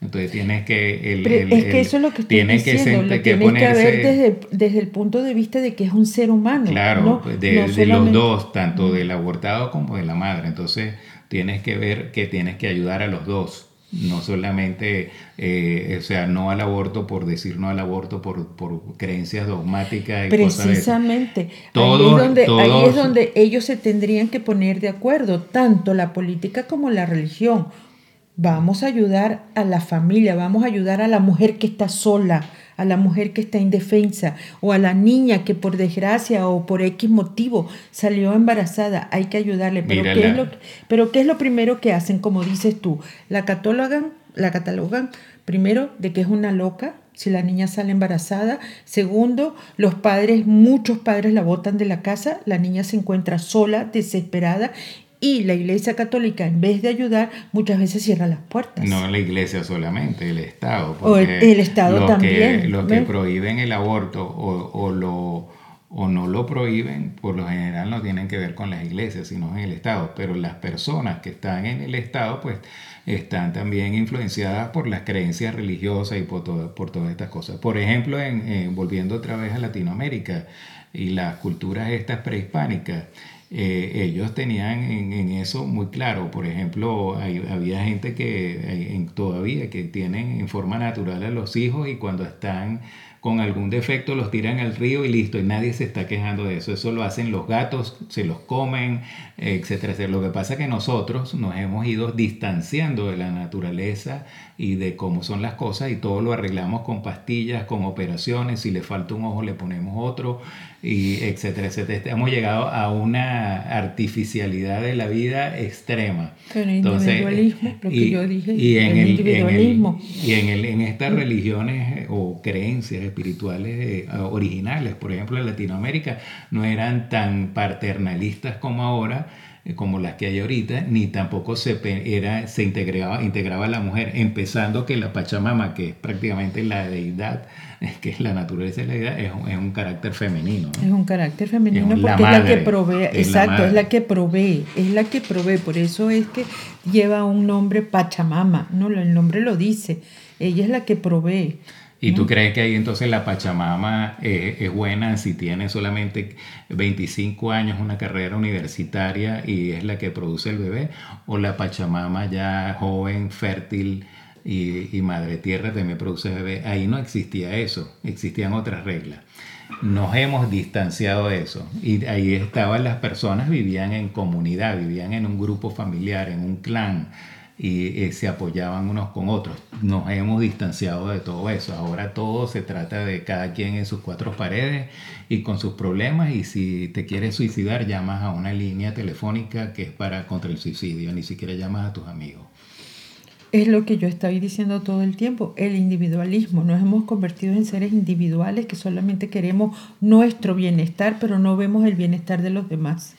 Entonces tienes que... Pero es que eso es lo que estoy tienes diciendo, lo tienes que ver desde el punto de vista de que es un ser humano. Claro, ¿no? de los solamente... dos, tanto del abortado como de la madre. Entonces tienes que ver que tienes que ayudar a los dos. No solamente, o sea, no al aborto por decir no al aborto por creencias dogmáticas y precisamente cosas de eso. Ahí es donde ellos se tendrían que poner de acuerdo, tanto la política como la religión. Vamos a ayudar a la familia, vamos a ayudar a la mujer que está sola, a la mujer que está indefensa, o a la niña que por desgracia o por X motivo salió embarazada. Hay que ayudarle. Pero ¿qué es lo primero que hacen? Como dices tú, la catalogan primero de que es una loca si la niña sale embarazada. Segundo, muchos padres la botan de la casa, la niña se encuentra sola, desesperada. Y la Iglesia Católica, en vez de ayudar, muchas veces cierra las puertas. No la Iglesia solamente, el Estado. O el Estado también. Los que prohíben el aborto o no lo prohíben, por lo general no tienen que ver con las iglesias, sino en el Estado. Pero las personas que están en el Estado, pues están también influenciadas por las creencias religiosas y por todas estas cosas. Por ejemplo, volviendo otra vez a Latinoamérica y las culturas estas prehispánicas, ellos tenían en eso muy claro. Por ejemplo, había gente que todavía que tienen en forma natural a los hijos y cuando están con algún defecto los tiran al río y listo, y nadie se está quejando de eso. Eso lo hacen los gatos, se los comen, etcétera, etcétera. Lo que pasa es que nosotros nos hemos ido distanciando de la naturaleza y de cómo son las cosas y todo lo arreglamos con pastillas, con operaciones. Si le falta un ojo le ponemos otro, y etcétera, etcétera. Hemos llegado a una artificialidad de la vida extrema. Pero individualismo, lo que yo dije, en estas religiones o creencias espirituales originales, por ejemplo en Latinoamérica, no eran tan paternalistas como ahora, como las que hay ahorita, ni tampoco se integraba a la mujer, empezando que la Pachamama, que es prácticamente la deidad, que es la naturaleza de la deidad, es un carácter femenino, ¿no? Es un carácter femenino porque es la que provee, exacto, es la que provee, por eso es que lleva un nombre Pachamama, no, el nombre lo dice, ella es la que provee. ¿Y tú crees que ahí entonces la Pachamama es buena si tiene solamente 25 años, una carrera universitaria y es la que produce el bebé? ¿O la Pachamama ya joven, fértil y madre tierra también produce bebé? Ahí no existía eso, existían otras reglas. Nos hemos distanciado de eso y ahí estaban las personas, vivían en comunidad, vivían en un grupo familiar, en un clan, y se apoyaban unos con otros. Nos hemos distanciado de todo eso. Ahora todo se trata de cada quien en sus cuatro paredes y con sus problemas, y si te quieres suicidar llamas a una línea telefónica que es contra el suicidio, ni siquiera llamas a tus amigos. Es lo que yo estoy diciendo todo el tiempo, el individualismo. Nos hemos convertido en seres individuales que solamente queremos nuestro bienestar, pero no vemos el bienestar de los demás.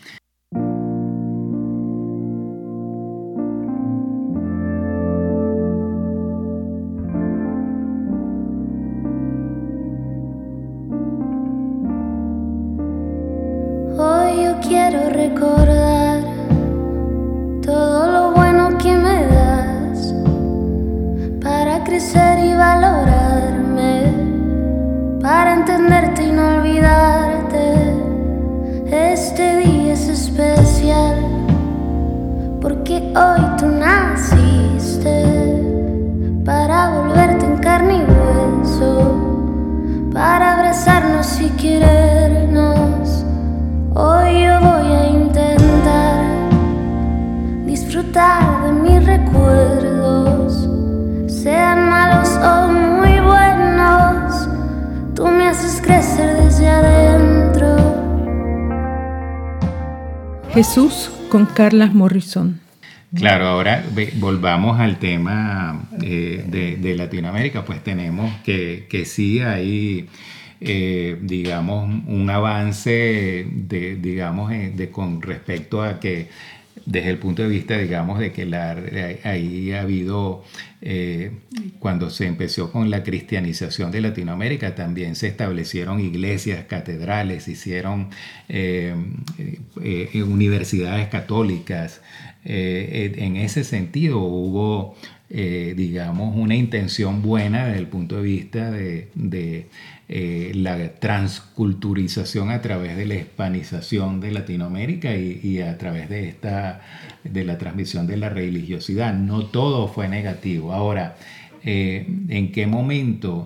Hoy yo quiero recordar todo lo bueno que me das para crecer y valorarme, para entenderte y no olvidarte. Este día es especial porque hoy tú naciste para volverte en carne y hueso, para abrazarnos y querernos. Hoy yo voy a intentar disfrutar de mis recuerdos, sean malos o muy buenos. Tú me haces crecer desde adentro. Jesús con Carla Morrison. Claro, ahora volvamos al tema de Latinoamérica. Pues tenemos que sí hay, digamos, un avance con respecto a que desde el punto de vista, digamos, de que ahí ha habido, cuando se empezó con la cristianización de Latinoamérica, también se establecieron iglesias, catedrales, hicieron universidades católicas. En ese sentido hubo digamos, una intención buena desde el punto de vista de la transculturización a través de la hispanización de Latinoamérica y a través de la transmisión de la religiosidad. No todo fue negativo. Ahora, ¿en qué momento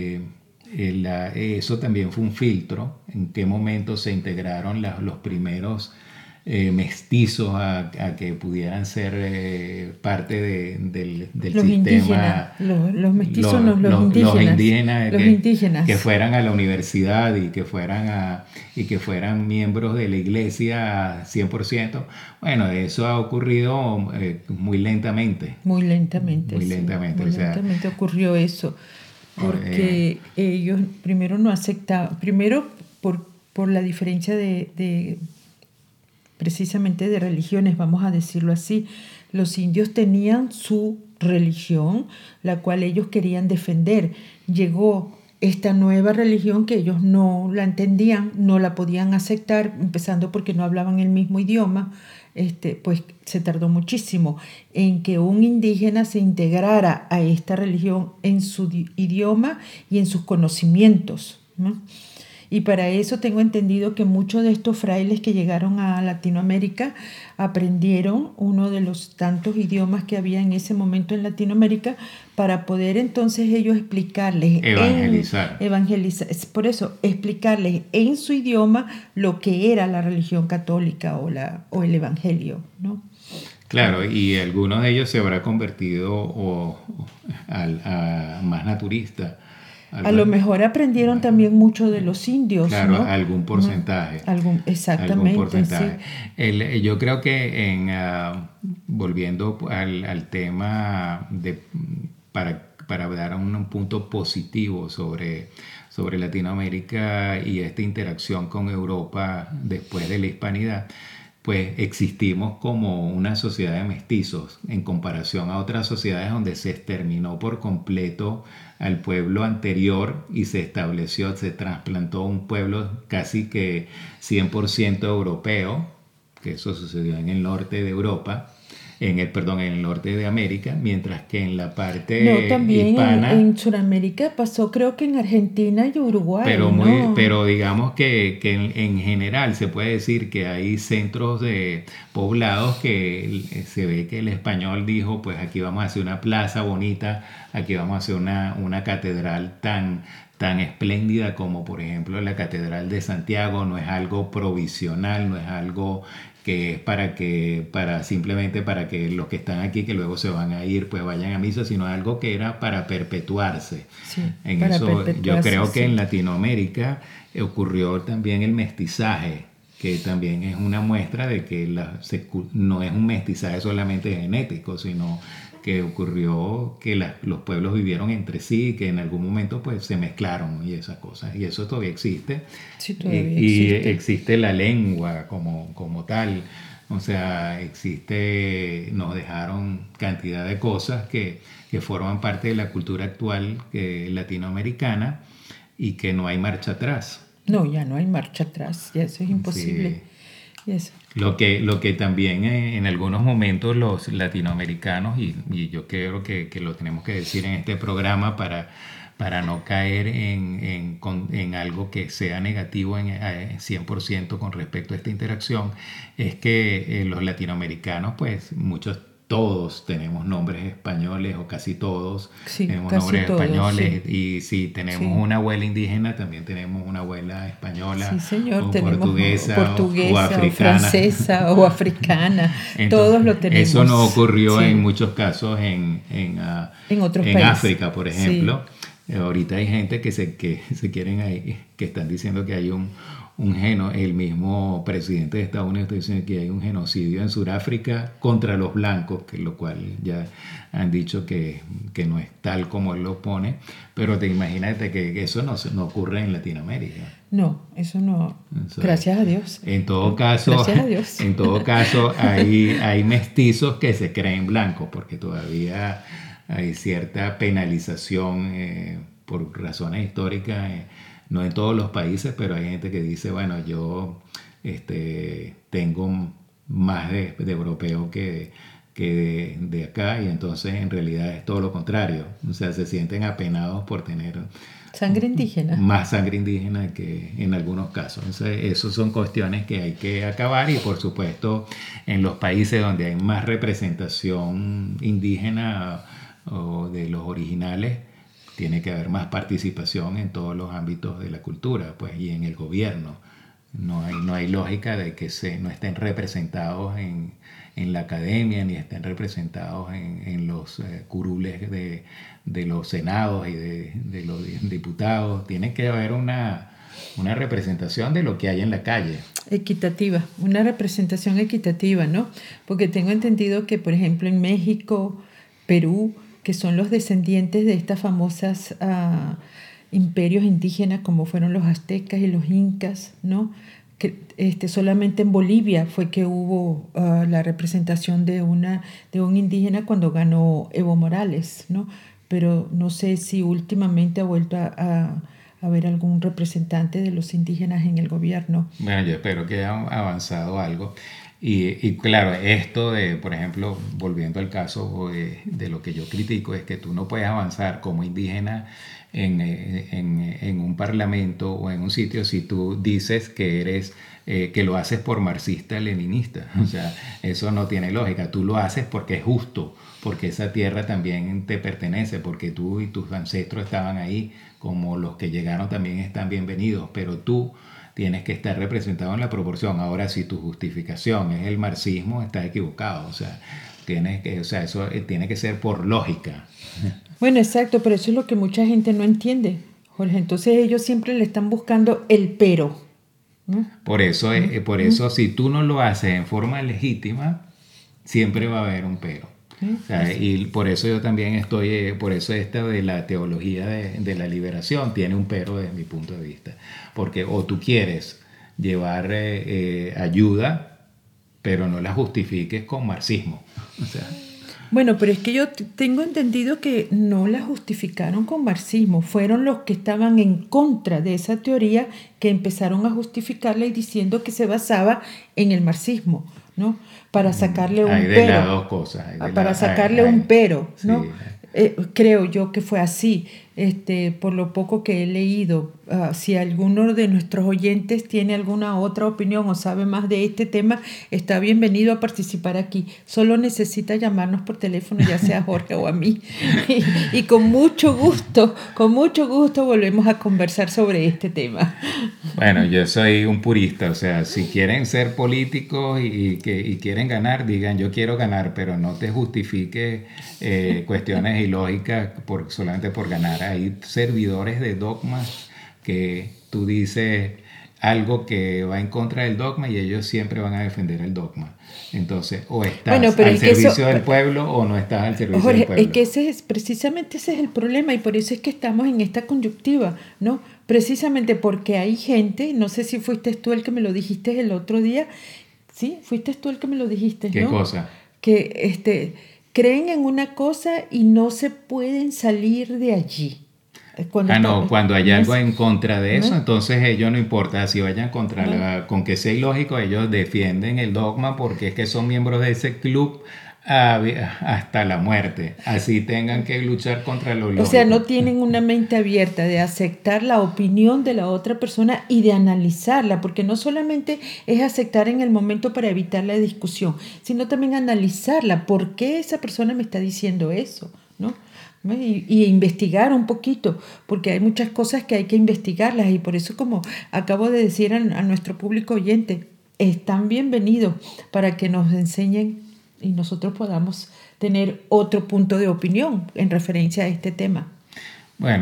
eso también fue un filtro? ¿En qué momento se integraron los primeros mestizos a que pudieran ser parte del Los sistema? indígenas, los mestizos, los indígenas, los indígenas. Que fueran a la universidad y que fueran miembros de la iglesia 100%. Bueno, eso ha ocurrido muy lentamente. Muy lentamente. Muy lentamente. Muy o sea, lentamente ocurrió eso. Porque ellos primero no aceptaban, primero por la diferencia de precisamente de religiones, vamos a decirlo así. Los indios tenían su religión, la cual ellos querían defender. Llegó esta nueva religión que ellos no la entendían, no la podían aceptar, empezando porque no hablaban el mismo idioma. Pues se tardó muchísimo en que un indígena se integrara a esta religión en su idioma y en sus conocimientos, ¿no? Y para eso tengo entendido que muchos de estos frailes que llegaron a Latinoamérica aprendieron uno de los tantos idiomas que había en ese momento en Latinoamérica para poder entonces ellos explicarles, evangelizar. Es por eso, explicarles en su idioma lo que era la religión católica o el evangelio, ¿no? Claro, y algunos de ellos se habrá convertido a más naturista. A lo mejor aprendieron también mucho de los indios, claro, ¿no? algún porcentaje. Exactamente. Algún porcentaje. Sí. Yo creo que volviendo al tema para dar un punto positivo sobre Latinoamérica y esta interacción con Europa después de la hispanidad, pues existimos como una sociedad de mestizos en comparación a otras sociedades donde se exterminó por completo al pueblo anterior y se trasplantó un pueblo casi que 100% europeo, que eso sucedió en el norte de Europa, en el norte de América, mientras que en la parte también hispana... en Sudamérica pasó, creo que en Argentina y Uruguay, pero digamos que en general se puede decir que hay centros de poblados que se ve que el español dijo, pues aquí vamos a hacer una plaza bonita, aquí vamos a hacer una catedral tan espléndida como por ejemplo la Catedral de Santiago. No es algo provisional, no es algo que es simplemente para que los que están aquí, que luego se van a ir, pues vayan a misa, sino algo que era para perpetuarse. Sí, para perpetuarse, yo creo que en Latinoamérica ocurrió también el mestizaje, que también es una muestra de que no es un mestizaje solamente genético, sino que ocurrió que los pueblos vivieron entre sí, que en algún momento pues se mezclaron y esas cosas, y eso todavía existe. Sí, todavía y existe. Existe la lengua como tal, o sea, nos dejaron cantidad de cosas que forman parte de la cultura actual latinoamericana y que no hay marcha atrás. No, ya no hay marcha atrás, ya eso es imposible. Sí. Yes. Lo que también en algunos momentos los latinoamericanos, y yo creo que lo tenemos que decir en este programa para no caer en algo que sea negativo 100% con respecto a esta interacción, es que los latinoamericanos, pues todos tenemos nombres españoles, o casi todos tenemos nombres españoles, sí. Y si tenemos una abuela indígena, también tenemos una abuela española, sí, señor, o tenemos portuguesa o africana, o francesa o africana. Entonces, todos lo tenemos. Eso no ocurrió en muchos casos en otros países. África, por ejemplo. Sí. Ahorita hay gente que se quieren ahí, que están diciendo que hay el mismo presidente de Estados Unidos está diciendo que hay un genocidio en Sudáfrica contra los blancos, que lo cual ya han dicho que no es tal como él lo pone, pero te imagínate que eso no ocurre en Latinoamérica. No, eso no. Gracias a Dios. En todo caso, hay mestizos que se creen blancos, porque todavía hay cierta penalización por razones históricas. No en todos los países, pero hay gente que dice, bueno, yo tengo más de europeo que que de acá, y entonces en realidad es todo lo contrario. O sea, se sienten apenados por tener Sangre indígena. más sangre indígena que en algunos casos. Entonces, esas son cuestiones que hay que acabar, y por supuesto en los países donde hay más representación indígena o de los originales, tiene que haber más participación en todos los ámbitos de la cultura, pues, y en el gobierno. No hay lógica de que no estén representados en la academia, ni estén representados en los curules de los senados y de los diputados. Tiene que haber una representación de lo que hay en la calle. Equitativa, una representación equitativa, ¿no? Porque tengo entendido que, por ejemplo, en México, Perú, que son los descendientes de estas famosas imperios indígenas como fueron los aztecas y los incas, ¿no? Que solamente en Bolivia fue que hubo la representación de un indígena cuando ganó Evo Morales, ¿no? Pero no sé si últimamente ha vuelto a haber algún representante de los indígenas en el gobierno. Bueno, yo espero que haya avanzado algo. Y claro, esto de, por ejemplo, volviendo al caso de lo que yo critico, es que tú no puedes avanzar como indígena en un parlamento o en un sitio si tú dices que eres que lo haces por marxista-leninista. O sea, eso no tiene lógica. Tú lo haces porque es justo, porque esa tierra también te pertenece, porque tú y tus ancestros estaban ahí, como los que llegaron también están bienvenidos, pero tú tienes que estar representado en la proporción. Ahora, si tu justificación es el marxismo, estás equivocado. O sea, eso tiene que ser por lógica. Bueno, exacto, pero eso es lo que mucha gente no entiende, Jorge. Entonces ellos siempre le están buscando el pero, ¿no? Por eso, si tú no lo haces en forma legítima, siempre va a haber un pero. O sea, y por eso yo también por eso esta de la teología de la liberación tiene un pero desde mi punto de vista. Porque o tú quieres llevar ayuda, pero no la justifiques con marxismo. O sea, bueno, pero es que yo tengo entendido que no la justificaron con marxismo. Fueron los que estaban en contra de esa teoría que empezaron a justificarla y diciendo que se basaba en el marxismo, ¿no? Para sacarle un hay de pero. las dos cosas. Para sacarle un pero, ¿no? Sí. Creo yo que fue así, por lo poco que he leído. Si alguno de nuestros oyentes tiene alguna otra opinión o sabe más de este tema, está bienvenido a participar aquí. Solo necesita llamarnos por teléfono, ya sea a Jorge o a mí. Y con mucho gusto volvemos a conversar sobre este tema. Bueno, yo soy un purista, o sea, si quieren ser políticos y quieren ganar, digan yo quiero ganar, pero no te justifique cuestiones ilógicas solamente por ganar. Hay servidores de dogmas que tú dices algo que va en contra del dogma y ellos siempre van a defender el dogma. Entonces, o estás al servicio del pueblo o no estás al servicio Jorge, del pueblo. es que precisamente ese es el problema y por eso es que estamos en esta coyuntiva, ¿no? Precisamente porque hay gente, no sé si fuiste tú el que me lo dijiste el otro día, ¿sí? Fuiste tú el que me lo dijiste, ¿no? ¿Qué cosa? Que creen en una cosa y no se pueden salir de allí. Cuando hay algo en contra de eso, entonces ellos no importa si vayan con que sea ilógico, ellos defienden el dogma porque es que son miembros de ese club hasta la muerte, así tengan que luchar contra lo lógico. O sea, no tienen una mente abierta de aceptar la opinión de la otra persona y de analizarla, porque no solamente es aceptar en el momento para evitar la discusión, sino también analizarla. ¿Por qué esa persona me está diciendo eso? ¿No? Y investigar un poquito, porque hay muchas cosas que hay que investigarlas y por eso, como acabo de decir a nuestro público oyente, están bienvenidos para que nos enseñen y nosotros podamos tener otro punto de opinión en referencia a este tema. Bueno,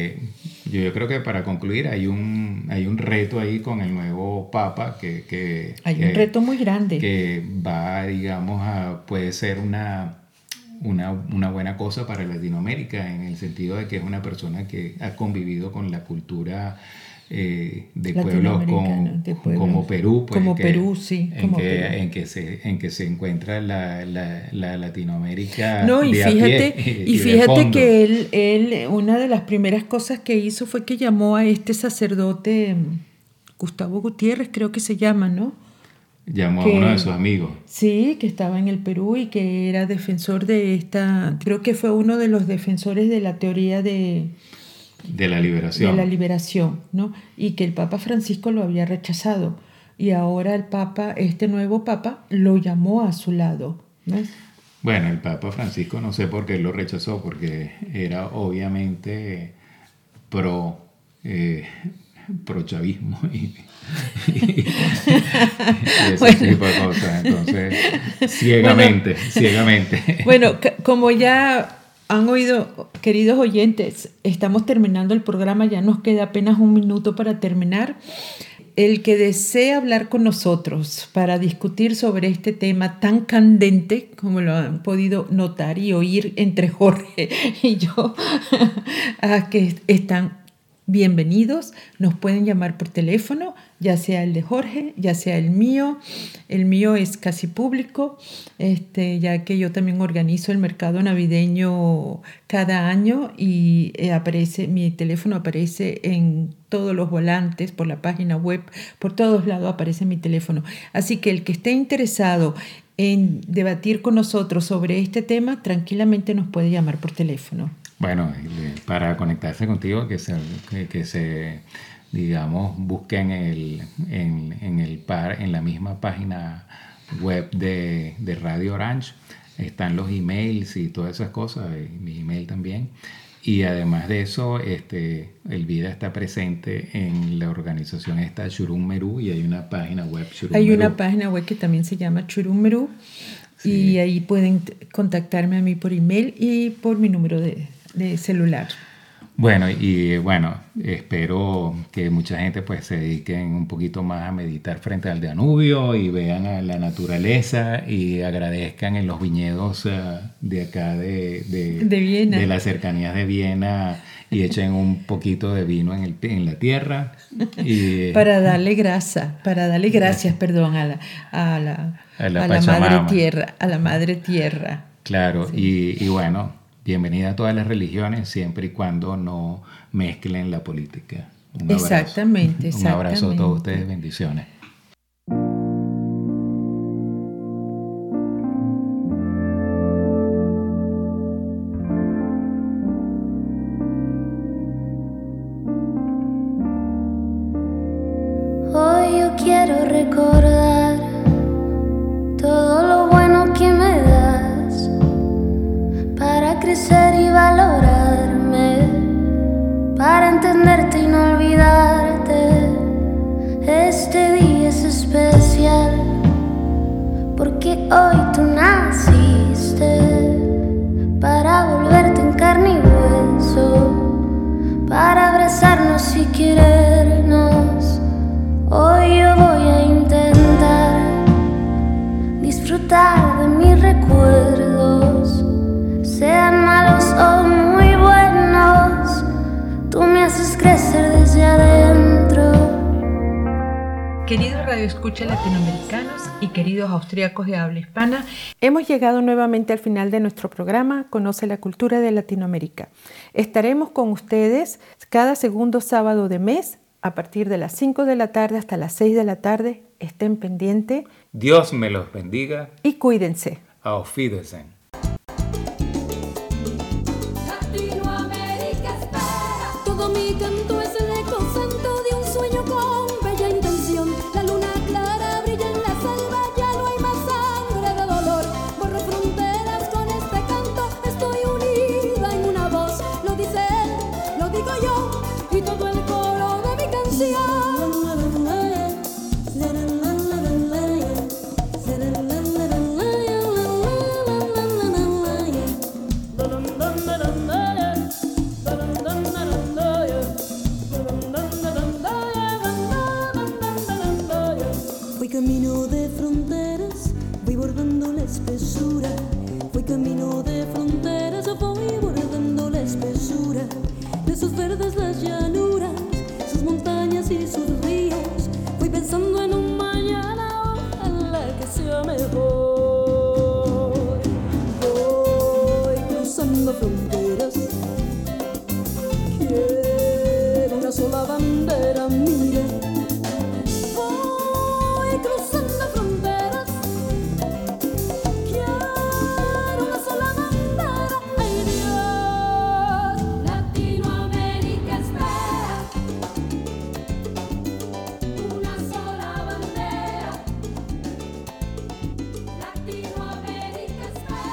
yo creo que para concluir hay un reto ahí con el nuevo Papa hay un reto muy grande que va, digamos, puede ser una buena cosa para Latinoamérica, en el sentido de que es una persona que ha convivido con la cultura de pueblos como Perú, pues, como Perú, sí, en que se encuentra la Latinoamérica. No, y de fíjate que él una de las primeras cosas que hizo fue que llamó a este sacerdote Gustavo Gutiérrez, creo que se llama, ¿no? Llamó que- a uno de sus amigos. Sí, que estaba en el Perú y que era defensor de esta, creo que fue uno de los defensores de la teoría de De la liberación. la liberación, ¿no? Y que el Papa Francisco lo había rechazado. Y ahora el Papa, este nuevo Papa, lo llamó a su lado, ¿no? Bueno, el Papa Francisco no sé por qué lo rechazó, porque era obviamente pro chavismo y ese Bueno. tipo de cosas. Entonces, ciegamente. Bueno, como ya han oído, queridos oyentes, estamos terminando el programa, ya nos queda apenas un minuto para terminar. El que desee hablar con nosotros para discutir sobre este tema tan candente, como lo han podido notar y oír entre Jorge y yo, a que están bienvenidos, nos pueden llamar por teléfono, ya sea el de Jorge, ya sea el mío. El mío es casi público, ya que yo también organizo el mercado navideño cada año y mi teléfono aparece en todos los volantes, por la página web, por todos lados aparece mi teléfono. Así que el que esté interesado en debatir con nosotros sobre este tema, tranquilamente nos puede llamar por teléfono. Bueno, para conectarse contigo, que se digamos, busquen en la misma página web de Radio Orange. Están los emails y todas esas cosas, mi email también. Y además de eso, Elvira está presente en la organización esta Churum Merú, y hay una página web Churum Hay Merú. una página web que también se llama Churum Merú, y ahí pueden contactarme a mí por email y por mi número de celular. Bueno, espero que mucha gente pues se dediquen un poquito más a meditar frente al Danubio y vean a la naturaleza y agradezcan en los viñedos de acá de Viena, de las cercanías de Viena, y echen un poquito de vino en la tierra y para darle gracias, perdón, a la Pachamama. madre tierra. Claro, Sí. y bueno, bienvenida a todas las religiones, siempre y cuando no mezclen la política. Un abrazo. Exactamente. Un abrazo a todos ustedes, bendiciones. Hoy yo quiero recordar todo lo bueno que me das para crecer y valorarme, para entenderte y no olvidarte. Este día es especial porque hoy tú naciste para volverte en carne y hueso, para abrazarnos y querernos. Hoy yo voy a intentar disfrutar de mis recuerdos, sean malos o muy buenos. Tú me haces crecer desde adentro. Queridos radioescuchas latinoamericanos y queridos austríacos de habla hispana, hemos llegado nuevamente al final de nuestro programa Conoce la Cultura de Latinoamérica. Estaremos con ustedes cada segundo sábado de mes a partir de las 5 de la tarde hasta las 6 de la tarde. Estén pendientes Dios me los bendiga. y cuídense. Auf Wiedersehen. Latinoamérica espera. Todo mi canto es el eco santo de un sueño con bella intención. La luna clara brilla en la selva, ya no hay más sangre de dolor. Borro fronteras con este canto, estoy unida en una voz. Lo dice él, lo digo yo, y todo el coro de mi canción. Voy camino de fronteras, voy bordando la espesura. Voy camino de fronteras, voy bordando la espesura de sus verdes las llamas.